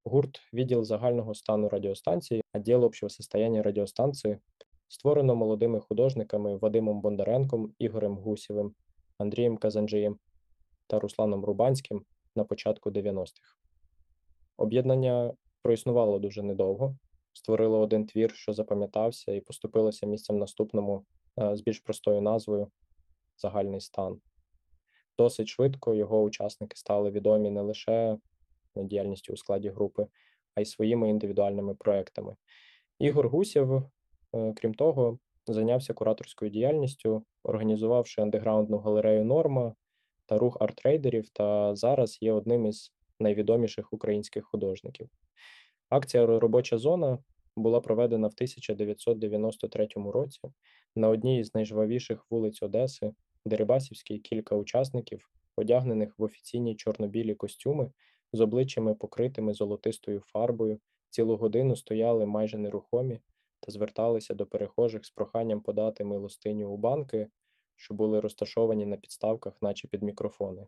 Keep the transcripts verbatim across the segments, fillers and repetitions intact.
Гурт «Відділ загального стану радіостанції», «Отдел общего состояния радіостанції» створено молодими художниками Вадимом Бондаренком, Ігорем Гусєвим, Андрієм Казанджиєм та Русланом Рубанським на початку дев'яностих. Об'єднання проіснувало дуже недовго, створило один твір, що запам'ятався, і поступилося місцем наступному е, з більш простою назвою «Загальний стан». Досить швидко його учасники стали відомі не лише діяльністю у складі групи, а й своїми індивідуальними проектами. Ігор Гусєв, е, крім того, зайнявся кураторською діяльністю, організувавши андеграундну галерею «Норма» та рух арт-трейдерів, та зараз є одним із найвідоміших українських художників. Акція «Робоча зона» була проведена в тисяча дев'ятсот дев'яносто третьому році на одній із найжвавіших вулиць Одеси, Дерибасівській. Кілька учасників, одягнених в офіційні чорно-білі костюми, з обличчями покритими золотистою фарбою, цілу годину стояли майже нерухомі та зверталися до перехожих з проханням подати милостиню у банки, що були розташовані на підставках, наче під мікрофони.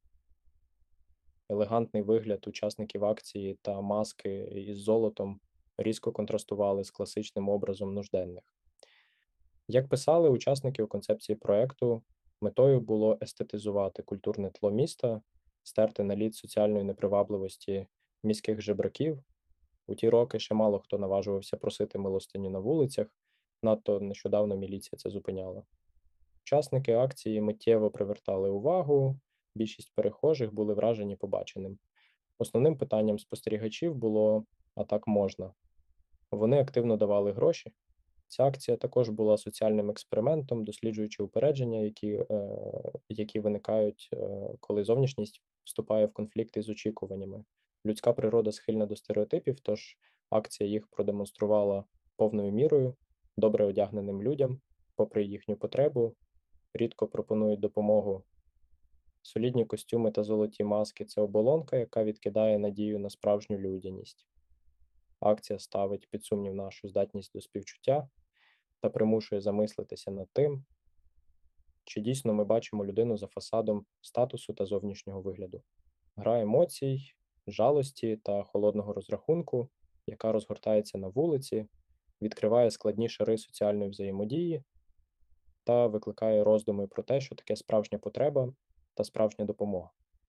Елегантний вигляд учасників акції та маски із золотом різко контрастували з класичним образом нужденних. Як писали учасники у концепції проекту, метою було естетизувати культурне тло міста, стерти наліт соціальної непривабливості міських жебраків. У ті роки ще мало хто наважувався просити милостиню на вулицях, надто нещодавно міліція це зупиняла. Учасники акції миттєво привертали увагу, більшість перехожих були вражені побаченим. Основним питанням спостерігачів було «а так можна?». Вони активно давали гроші. Ця акція також була соціальним експериментом, досліджуючи упередження, які, е, які виникають, е, коли зовнішність вступає в конфлікти з очікуваннями. Людська природа схильна до стереотипів, тож акція їх продемонструвала повною мірою, добре одягненим людям, попри їхню потребу, рідко пропонують допомогу. Солідні костюми та золоті маски – це оболонка, яка відкидає надію на справжню людяність. Акція ставить під сумнів нашу здатність до співчуття та примушує замислитися над тим, чи дійсно ми бачимо людину за фасадом статусу та зовнішнього вигляду. Гра емоцій, жалості та холодного розрахунку, яка розгортається на вулиці, відкриває складні шари соціальної взаємодії та викликає роздуми про те, що таке справжня потреба та справжня допомога.